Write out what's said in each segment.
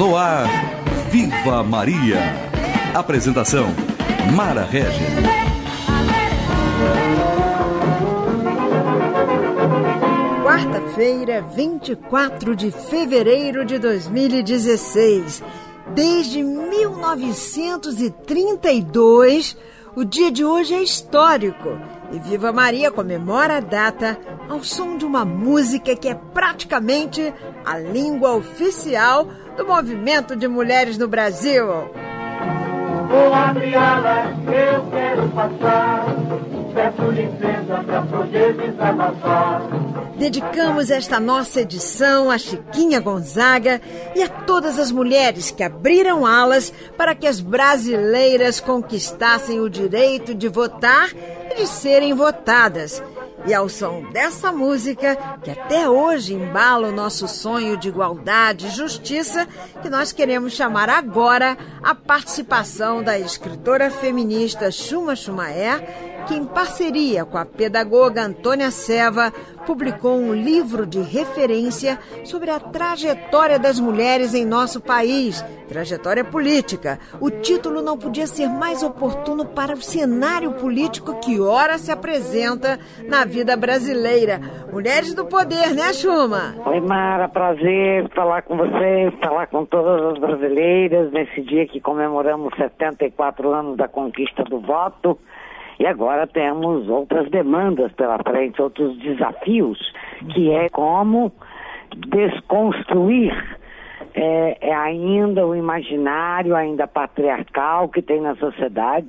No ar, Viva Maria. Apresentação, Mara Regis. Quarta-feira, 24 de fevereiro de 2016. Desde 1932, o dia de hoje é histórico. E Viva Maria comemora a data ao som de uma música que é praticamente a língua oficial do movimento de mulheres no Brasil. Vou abrir alas, eu quero passar. Peço licença para poder desabafar. Dedicamos esta nossa edição a Chiquinha Gonzaga e a todas as mulheres que abriram alas para que as brasileiras conquistassem o direito de votar e de serem votadas. E ao som dessa música, que até hoje embala o nosso sonho de igualdade e justiça, que nós queremos chamar agora a participação da escritora feminista Xuma Xumaer, que em parceria com a pedagoga Antônia Seva publicou um livro de referência sobre a trajetória das mulheres em nosso país, trajetória política. O título não podia ser mais oportuno para o cenário político que ora se apresenta na vida brasileira. Mulheres do poder, né, Xuma? Oi, Mara, prazer falar com você, falar com todas as brasileiras nesse dia que comemoramos 74 anos da conquista do voto. E agora temos outras demandas pela frente, outros desafios, que é como desconstruir ainda o imaginário, ainda patriarcal que tem na sociedade,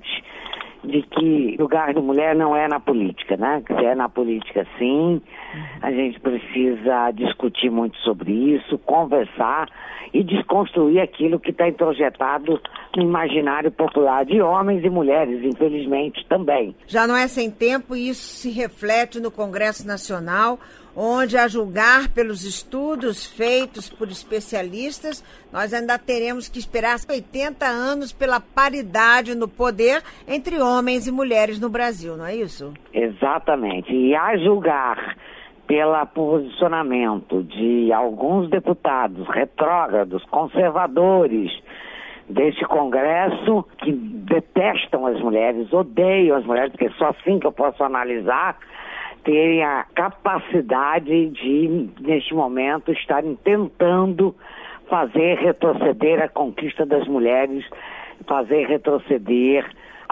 de que o lugar da mulher não é na política, né? Se é na política, sim, a gente precisa discutir muito sobre isso, conversar e desconstruir aquilo que está introjetado no imaginário popular de homens e mulheres, infelizmente, também. Já não é sem tempo, e isso se reflete no Congresso Nacional, onde, a julgar pelos estudos feitos por especialistas, nós ainda teremos que esperar 80 anos pela paridade no poder entre homens e mulheres no Brasil, não é isso? Exatamente. E a julgar pelo posicionamento de alguns deputados retrógrados, conservadores deste Congresso, que detestam as mulheres, odeiam as mulheres, porque é só assim que eu posso analisar, terem a capacidade de, neste momento, estarem tentando fazer retroceder a conquista das mulheres, fazer retroceder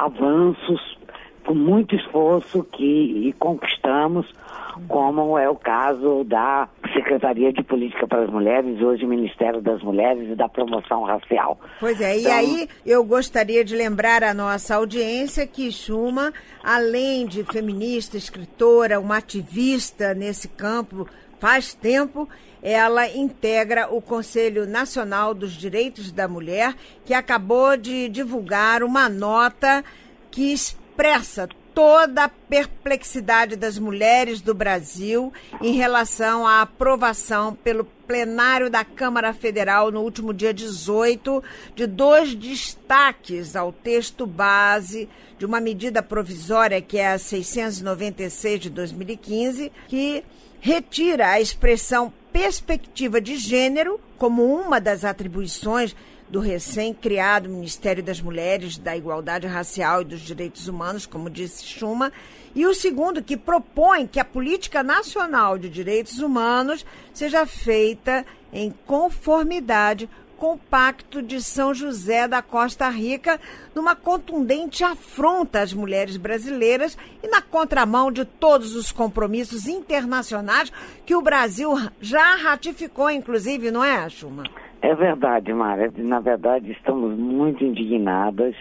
avanços com muito esforço que conquistamos, como é o caso da Secretaria de Política para as Mulheres, hoje Ministério das Mulheres e da Promoção Racial. Pois é, então, e aí eu gostaria de lembrar à nossa audiência que Xuma, além de feminista, escritora, uma ativista nesse campo faz tempo, ela integra o Conselho Nacional dos Direitos da Mulher, que acabou de divulgar uma nota que expressa toda a perplexidade das mulheres do Brasil em relação à aprovação pelo plenário da Câmara Federal no último dia 18 de 2 destaques ao texto base de uma medida provisória que é a 696 de 2015, que retira a expressão perspectiva de gênero como uma das atribuições do recém-criado Ministério das Mulheres, da Igualdade Racial e dos Direitos Humanos, como disse Xuma, e o segundo, que propõe que a Política Nacional de Direitos Humanos seja feita em conformidade com o Pacto de São José da Costa Rica, numa contundente afronta às mulheres brasileiras e na contramão de todos os compromissos internacionais que o Brasil já ratificou, inclusive, não é, Xuma? É verdade, Mara. Na verdade, estamos muito indignadas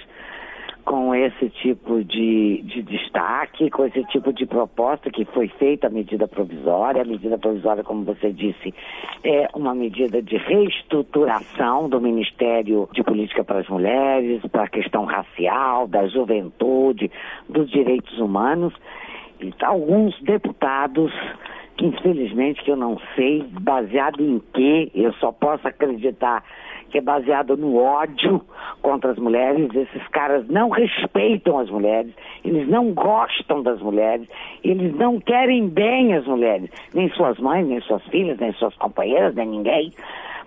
com esse tipo de destaque, com esse tipo de proposta que foi feita a medida provisória. A medida provisória, como você disse, é uma medida de reestruturação do Ministério de Política para as Mulheres, para a questão racial, da juventude, dos direitos humanos. E alguns deputados que, infelizmente, que eu não sei baseado em quê, eu só posso acreditar que é baseado no ódio contra as mulheres. Esses caras não respeitam as mulheres, eles não gostam das mulheres, eles não querem bem as mulheres, nem suas mães, nem suas filhas, nem suas companheiras, nem ninguém,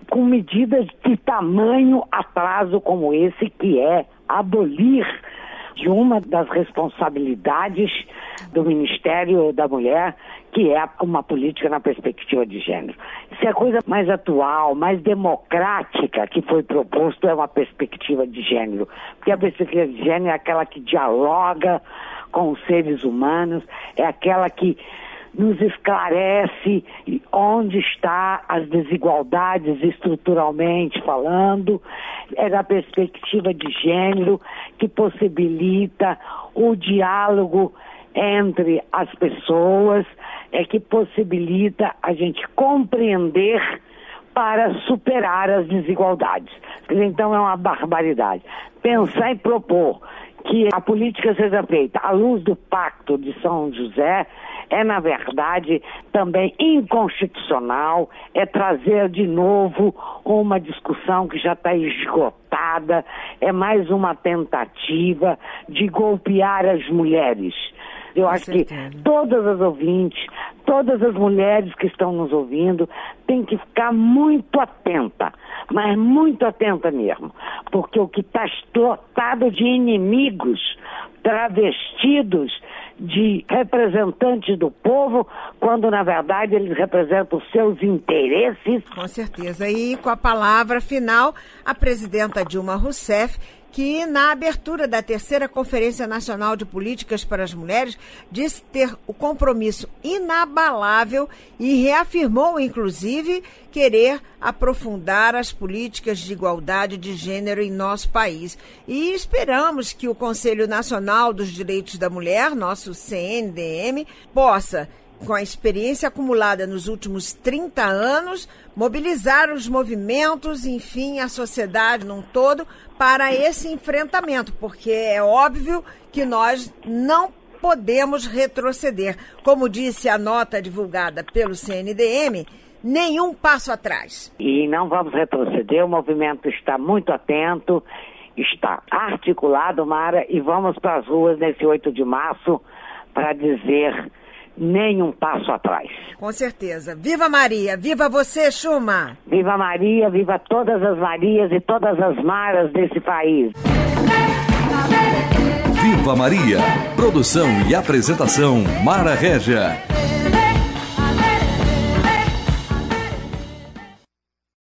com medidas de tamanho atraso como esse, que é abolir de uma das responsabilidades do Ministério da Mulher, que é uma política na perspectiva de gênero. Se a coisa mais atual, mais democrática que foi proposto é uma perspectiva de gênero, porque a perspectiva de gênero é aquela que dialoga com os seres humanos, é aquela que nos esclarece onde estão as desigualdades estruturalmente falando, é da perspectiva de gênero que possibilita o diálogo entre as pessoas, é que possibilita a gente compreender para superar as desigualdades. Então é uma barbaridade. Pensar e propor que a política seja feita à luz do Pacto de São José é, na verdade, também inconstitucional, é trazer de novo uma discussão que já está esgotada, é mais uma tentativa de golpear as mulheres. Eu acho que todas as ouvintes, todas as mulheres que estão nos ouvindo, têm que ficar muito atenta, mas muito atenta mesmo, porque o que está dotado de inimigos travestidos de representantes do povo, quando na verdade eles representam os seus interesses. Com certeza. E com a palavra final, a presidenta Dilma Rousseff, que na abertura da 3ª Conferência Nacional de Políticas para as Mulheres disse ter o compromisso inabalável e reafirmou, inclusive, querer aprofundar as políticas de igualdade de gênero em nosso país. E esperamos que o Conselho Nacional dos Direitos da Mulher, nosso CNDM, possa, com a experiência acumulada nos últimos 30 anos, mobilizar os movimentos, enfim, a sociedade num todo, para esse enfrentamento, porque é óbvio que nós não podemos retroceder. Como disse a nota divulgada pelo CNDM, nenhum passo atrás. E não vamos retroceder, o movimento está muito atento, está articulado, Mara, e vamos para as ruas nesse 8 de março para dizer nenhum passo atrás. Com certeza. Viva Maria! Viva você, Chuma! Viva Maria, viva todas as Marias e todas as Maras desse país. Viva Maria! Produção e apresentação Mara Régia.